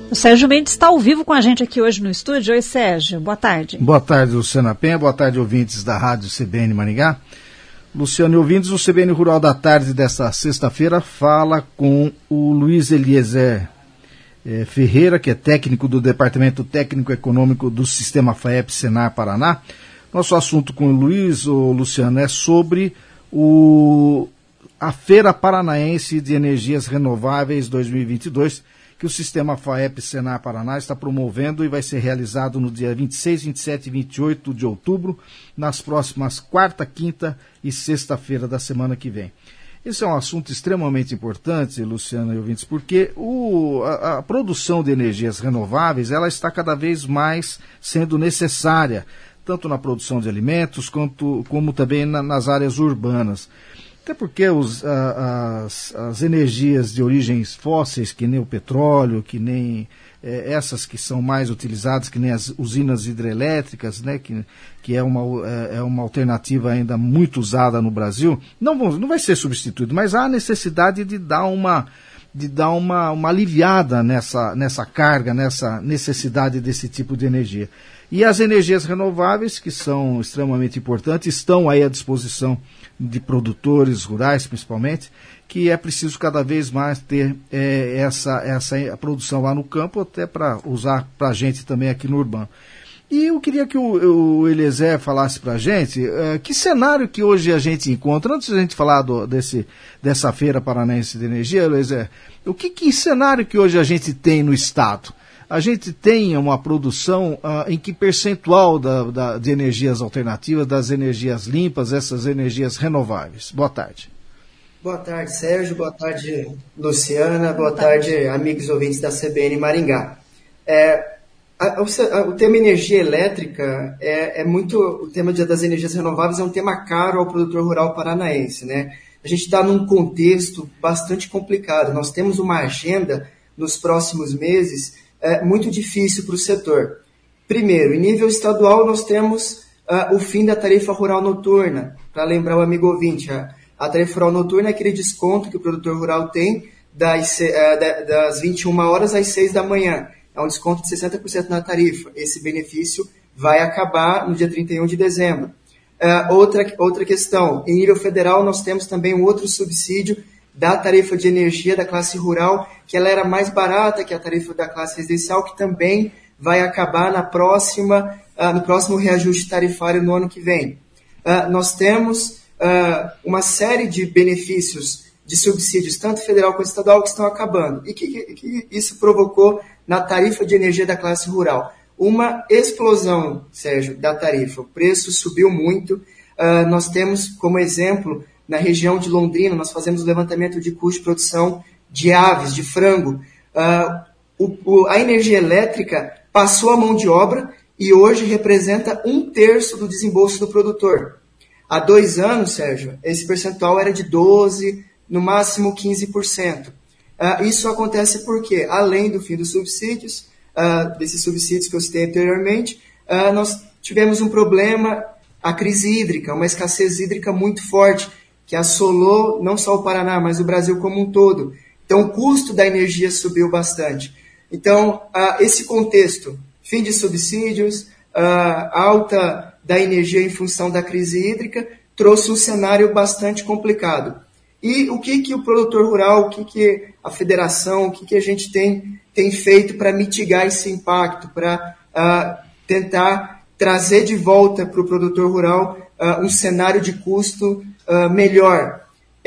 O Sérgio Mendes está ao vivo com a gente aqui hoje no estúdio. Oi, Sérgio, boa tarde. Boa tarde, Luciana Penha, boa tarde, ouvintes da Rádio CBN Maringá. Luciano e ouvintes, o CBN Rural da Tarde desta sexta-feira fala com o Luiz Eliezer Ferreira, que é técnico do Departamento Técnico Econômico do Sistema FAEP Senar Paraná. Nosso assunto com o Luiz, Luciano, é sobre a Feira Paranaense de Energias Renováveis 2022, que o Sistema FAEP Senar Paraná está promovendo e vai ser realizado no dia 26, 27 e 28 de outubro, nas próximas quarta, quinta e sexta-feira da semana que vem. Esse é um assunto extremamente importante, Luciano e ouvintes, porque a produção de energias renováveis ela está cada vez mais sendo necessária, tanto na produção de alimentos como também nas áreas urbanas. Até porque as energias de origens fósseis, que nem o petróleo, que nem essas que são mais utilizadas, que nem as usinas hidrelétricas, né, que é uma alternativa ainda muito usada no Brasil, não vai ser substituído, mas há necessidade de dar uma aliviada nessa carga, nessa necessidade desse tipo de energia. E as energias renováveis, que são extremamente importantes, estão aí à disposição de produtores rurais, principalmente, que é preciso cada vez mais ter essa produção lá no campo, até para usar para a gente também aqui no urbano. E eu queria que o Eliezer falasse para a gente que cenário que hoje a gente encontra, antes de a gente falar dessa Feira Paranaense de Energia, Eliezer, que cenário que hoje a gente tem no Estado? A gente tem uma produção em que percentual de energias alternativas, das energias limpas, essas energias renováveis? Boa tarde. Boa tarde, Sérgio. Boa tarde, Luciana. Boa tarde, amigos ouvintes da CBN Maringá. O tema energia elétrica o tema das energias renováveis é um tema caro ao produtor rural paranaense, né? A gente está num contexto bastante complicado. Nós temos uma agenda nos próximos meses muito difícil para o setor. Primeiro, em nível estadual, nós temos o fim da tarifa rural noturna. Para lembrar o amigo ouvinte, a tarifa rural noturna é aquele desconto que o produtor rural tem das 21 horas às 6 da manhã. É um desconto de 60% na tarifa. Esse benefício vai acabar no dia 31 de dezembro. Outra questão, em nível federal, nós temos também um outro subsídio da tarifa de energia da classe rural, que ela era mais barata que a tarifa da classe residencial, que também vai acabar no próximo reajuste tarifário no ano que vem. Nós temos uma série de benefícios de subsídios, tanto federal quanto estadual, que estão acabando. E que isso provocou na tarifa de energia da classe rural? Uma explosão, Sérgio, da tarifa. O preço subiu muito. Nós temos, como exemplo, na região de Londrina, nós fazemos o levantamento de custo de produção de aves, de frango. A energia elétrica passou a mão de obra e hoje representa 1/3 do desembolso do produtor. Há 2 anos, Sérgio, esse percentual era de 12%, no máximo 15%. Isso acontece porque, além do fim dos subsídios, desses subsídios que eu citei anteriormente, nós tivemos um problema, a crise hídrica, uma escassez hídrica muito forte, que assolou não só o Paraná, mas o Brasil como um todo. Então, o custo da energia subiu bastante. Então, esse contexto, fim de subsídios, alta da energia em função da crise hídrica, trouxe um cenário bastante complicado. E o que o produtor rural, o que a federação, o que a gente tem feito para mitigar esse impacto, para tentar trazer de volta para o produtor rural um cenário de custo melhor?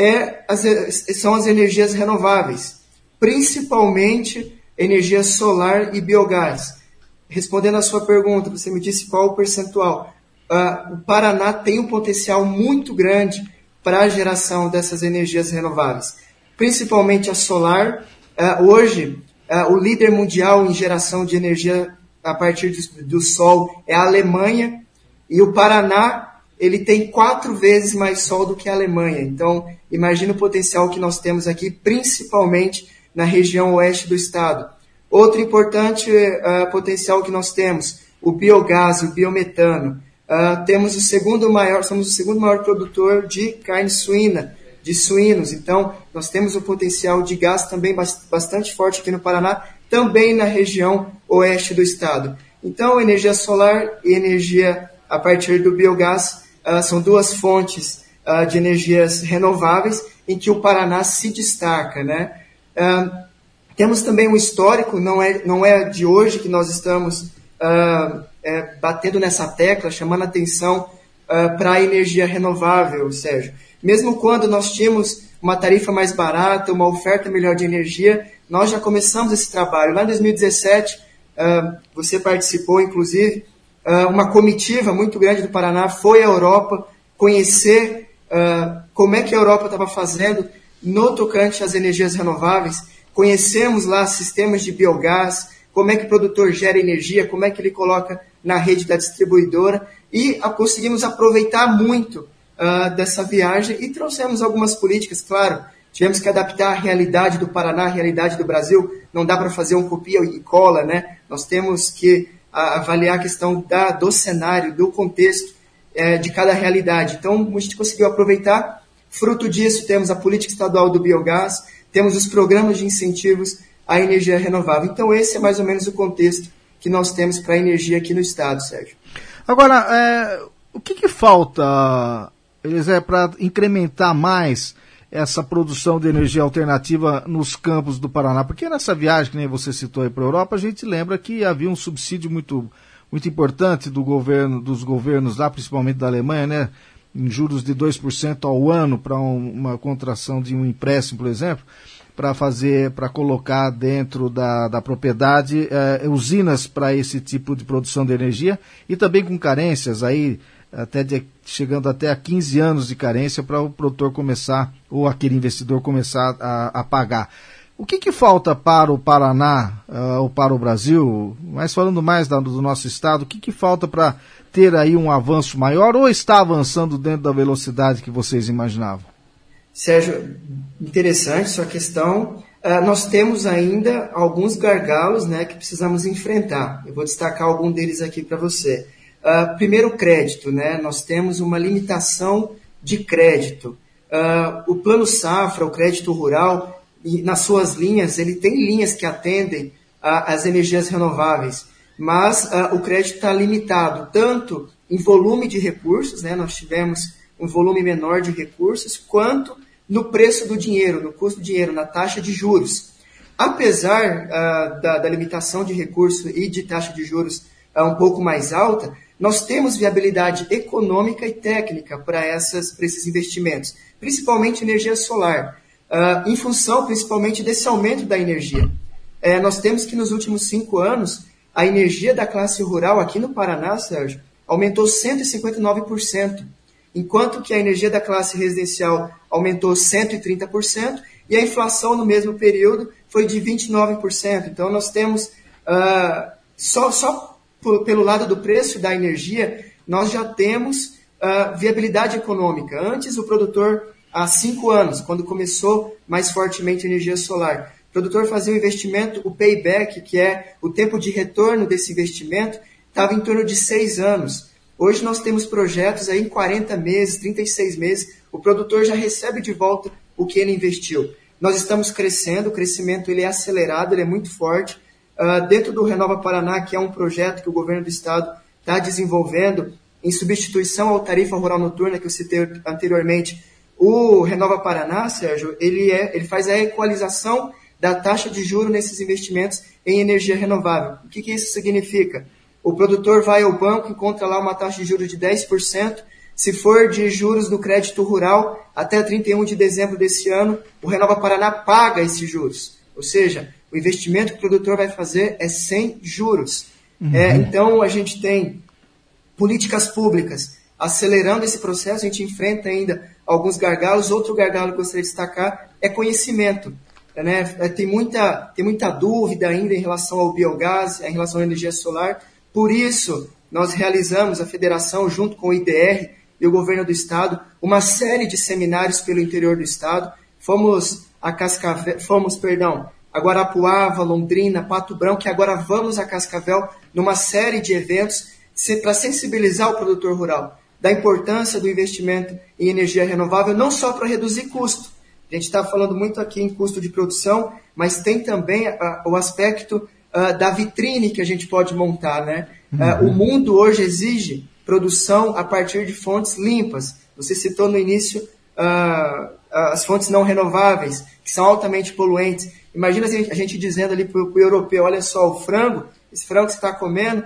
São as energias renováveis, principalmente energia solar e biogás. Respondendo à sua pergunta, você me disse qual o percentual. O Paraná tem um potencial muito grande para a geração dessas energias renováveis, principalmente a solar. Hoje, o líder mundial em geração de energia a partir do sol é a Alemanha, e o Paraná ele tem 4 vezes mais sol do que a Alemanha. Então, imagina o potencial que nós temos aqui, principalmente na região oeste do estado. Outro importante potencial que nós temos, o biogás, o biometano. Somos o segundo maior produtor de carne suína, de suínos. Então, nós temos um potencial de gás também bastante forte aqui no Paraná, também na região oeste do estado. Então, energia solar e energia a partir do biogás são duas fontes de energias renováveis em que o Paraná se destaca, né? Temos também um histórico, não é de hoje que nós estamos batendo nessa tecla, chamando atenção para a energia renovável, Sérgio. Mesmo quando nós tínhamos uma tarifa mais barata, uma oferta melhor de energia, nós já começamos esse trabalho. Lá em 2017, você participou, inclusive, uma comitiva muito grande do Paraná foi à Europa conhecer como é que a Europa estava fazendo no tocante às energias renováveis. Conhecemos lá sistemas de biogás, como é que o produtor gera energia, como é que ele coloca na rede da distribuidora, e conseguimos aproveitar muito dessa viagem e trouxemos algumas políticas, claro. Tivemos que adaptar a realidade do Paraná, a realidade do Brasil. Não dá para fazer um copia e cola, né? Nós temos que avaliar a questão do cenário, do contexto de cada realidade. Então, a gente conseguiu aproveitar. Fruto disso, temos a política estadual do biogás, temos os programas de incentivos à energia renovável. Então, esse é mais ou menos o contexto que nós temos para a energia aqui no estado, Sérgio. Agora, o que falta, Eliezer, para incrementar mais essa produção de energia alternativa nos campos do Paraná? Porque nessa viagem, que nem você citou aí para a Europa, a gente lembra que havia um subsídio muito importante dos governos lá, principalmente da Alemanha, né? Em juros de 2% ao ano para uma contração de um empréstimo, por exemplo, para colocar dentro da propriedade usinas para esse tipo de produção de energia, e também com carências aí, chegando até a 15 anos de carência para o produtor começar, ou aquele investidor começar a pagar. O que falta para o Paraná ou para o Brasil, mas falando mais do nosso estado, o que falta para ter aí um avanço maior, ou está avançando dentro da velocidade que vocês imaginavam? Sérgio, interessante sua questão. Nós temos ainda alguns gargalos, né, que precisamos enfrentar. Eu vou destacar algum deles aqui para você. Primeiro, crédito, né? Nós temos uma limitação de crédito. O Plano Safra, o crédito rural, nas suas linhas, ele tem linhas que atendem às energias renováveis, mas o crédito está limitado, tanto em volume de recursos, né? Nós tivemos um volume menor de recursos, quanto no preço do dinheiro, no custo do dinheiro, na taxa de juros. Apesar da limitação de recurso e de taxa de juros um pouco mais alta, nós temos viabilidade econômica e técnica para esses investimentos, principalmente energia solar, em função principalmente desse aumento da energia. Nós temos que nos últimos 5 anos, a energia da classe rural aqui no Paraná, Sérgio, aumentou 159%, enquanto que a energia da classe residencial aumentou 130%, e a inflação no mesmo período foi de 29%. Então, nós temos, só pelo lado do preço da energia, nós já temos viabilidade econômica. Antes, o produtor, há 5 anos, quando começou mais fortemente a energia solar, o produtor fazia um investimento, o payback, que é o tempo de retorno desse investimento, estava em torno de 6 anos. Hoje nós temos projetos aí em 40 meses, 36 meses, o produtor já recebe de volta o que ele investiu. Nós estamos crescendo, o crescimento ele é acelerado, ele é muito forte. Dentro do Renova Paraná, que é um projeto que o governo do estado está desenvolvendo, em substituição à tarifa rural noturna que eu citei anteriormente, o Renova Paraná, Sérgio, ele faz a equalização da taxa de juros nesses investimentos em energia renovável. O que isso significa? O produtor vai ao banco, encontra lá uma taxa de juros de 10%. Se for de juros do crédito rural, até 31 de dezembro desse ano, o Renova Paraná paga esses juros. Ou seja, o investimento que o produtor vai fazer é sem juros. Então, a gente tem políticas públicas acelerando esse processo, a gente enfrenta ainda alguns gargalos. Outro gargalo que eu gostaria de destacar é conhecimento. Né? Tem muita dúvida ainda em relação ao biogás, em relação à energia solar. Por isso, nós realizamos, a federação, junto com o IDR e o governo do estado, uma série de seminários pelo interior do estado. Fomos a Guarapuava, Londrina, Pato Branco, e agora vamos a Cascavel, numa série de eventos para sensibilizar o produtor rural da importância do investimento em energia renovável, não só para reduzir custo. A gente está falando muito aqui em custo de produção, mas tem também o aspecto da vitrine que a gente pode montar, né? O mundo hoje exige produção a partir de fontes limpas. Você citou no início as fontes não renováveis, que são altamente poluentes. Imagina a gente dizendo ali para o europeu, olha só, esse frango que você está comendo,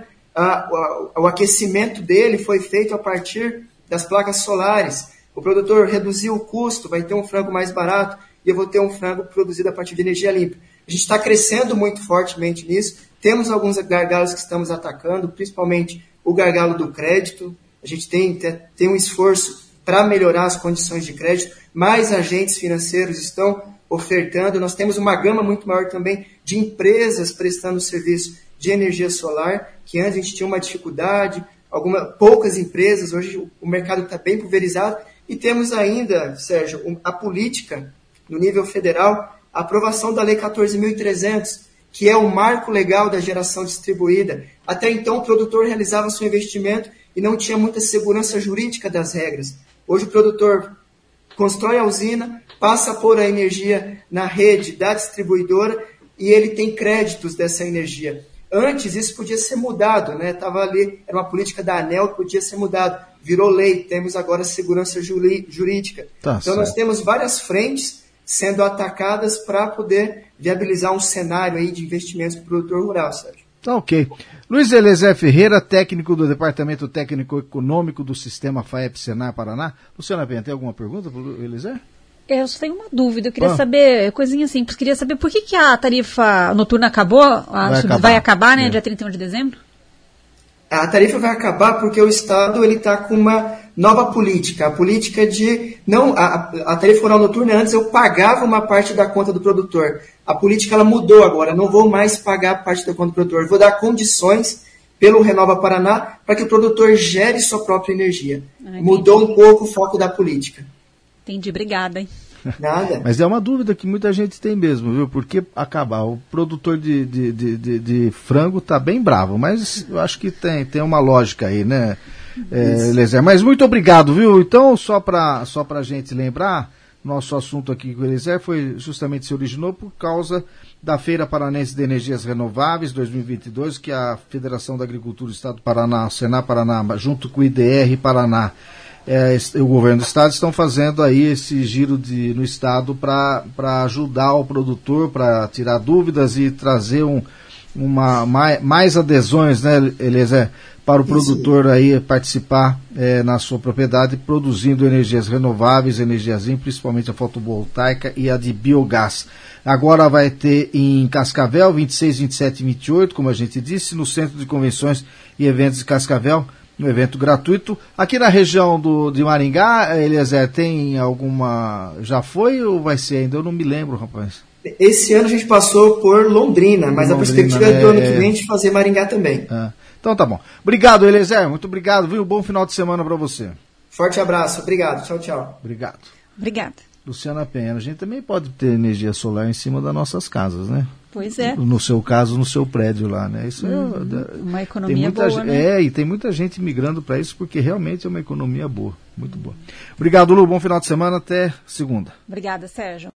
o aquecimento dele foi feito a partir das placas solares. O produtor reduziu o custo, vai ter um frango mais barato e eu vou ter um frango produzido a partir de energia limpa. A gente está crescendo muito fortemente nisso. Temos alguns gargalos que estamos atacando, principalmente o gargalo do crédito. A gente tem um esforço para melhorar as condições de crédito. Mais agentes financeiros estão ofertando. Nós temos uma gama muito maior também de empresas prestando serviço de energia solar, que antes a gente tinha uma dificuldade, poucas empresas, hoje o mercado está bem pulverizado. E temos ainda, Sérgio, a política no nível federal, a aprovação da Lei 14.300, que é o marco legal da geração distribuída. Até então, o produtor realizava seu investimento e não tinha muita segurança jurídica das regras. Hoje, o produtor constrói a usina, passa a pôr a energia na rede da distribuidora e ele tem créditos dessa energia. Antes, isso podia ser mudado, né? Estava ali, era uma política da ANEEL que podia ser mudado. Virou lei, temos agora segurança jurídica. Então, certo. Nós temos várias frentes sendo atacadas para poder viabilizar um cenário aí de investimentos para o produtor rural, Sérgio. Tá ok. Luiz Eliezer Ferreira, técnico do Departamento Técnico Econômico do Sistema FAEP-Senar Paraná. Luciana Penha, tem alguma pergunta para o Eliezer? Eu só tenho uma dúvida, eu queria saber, coisinha simples, queria saber por que a tarifa noturna acabou, vai acabar, né, dia 31 de dezembro? A tarifa vai acabar porque o Estado está com uma nova política, a política de... A tarifa rural noturna, antes eu pagava uma parte da conta do produtor. A política ela mudou agora, não vou mais pagar parte da conta do produtor, vou dar condições pelo Renova Paraná para que o produtor gere sua própria energia. Mudou um pouco o foco da política. Entendi, obrigada, hein? Nada. Mas é uma dúvida que muita gente tem mesmo, viu? Porque acabar, o produtor de frango tá bem bravo, mas eu acho que tem uma lógica aí, né, Eliezer? Mas muito obrigado, viu? Então, só pra gente lembrar, nosso assunto aqui com o Eliezer se originou por causa da Feira Paranense de Energias Renováveis 2022, que a Federação da Agricultura do Estado do Paraná, Senar Paraná, junto com o IDR Paraná, o governo do estado estão fazendo aí esse giro no estado para ajudar o produtor, para tirar dúvidas e trazer mais adesões, né, Eliezer, para o produtor aí participar na sua propriedade, produzindo energias renováveis, energias limpas, principalmente a fotovoltaica e a de biogás. Agora vai ter em Cascavel, 26, 27 e 28, como a gente disse, no Centro de Convenções e Eventos de Cascavel, um evento gratuito. Aqui na região de Maringá, Eliezer, tem alguma... Já foi ou vai ser ainda? Eu não me lembro, rapaz. Esse ano a gente passou por Londrina, mas a perspectiva é do ano que vem de fazer Maringá também. Então tá bom. Obrigado, Eliezer. Muito obrigado, viu? Bom final de semana para você. Forte abraço. Obrigado. Tchau, tchau. Obrigado. Obrigada. Luciana Penha, a gente também pode ter energia solar em cima das nossas casas, né? Pois é. No seu caso, no seu prédio lá, né? Isso uma economia boa, né? E tem muita gente migrando para isso porque realmente é uma economia boa, muito boa. Obrigado, Lu. Bom final de semana. Até segunda. Obrigada, Sérgio.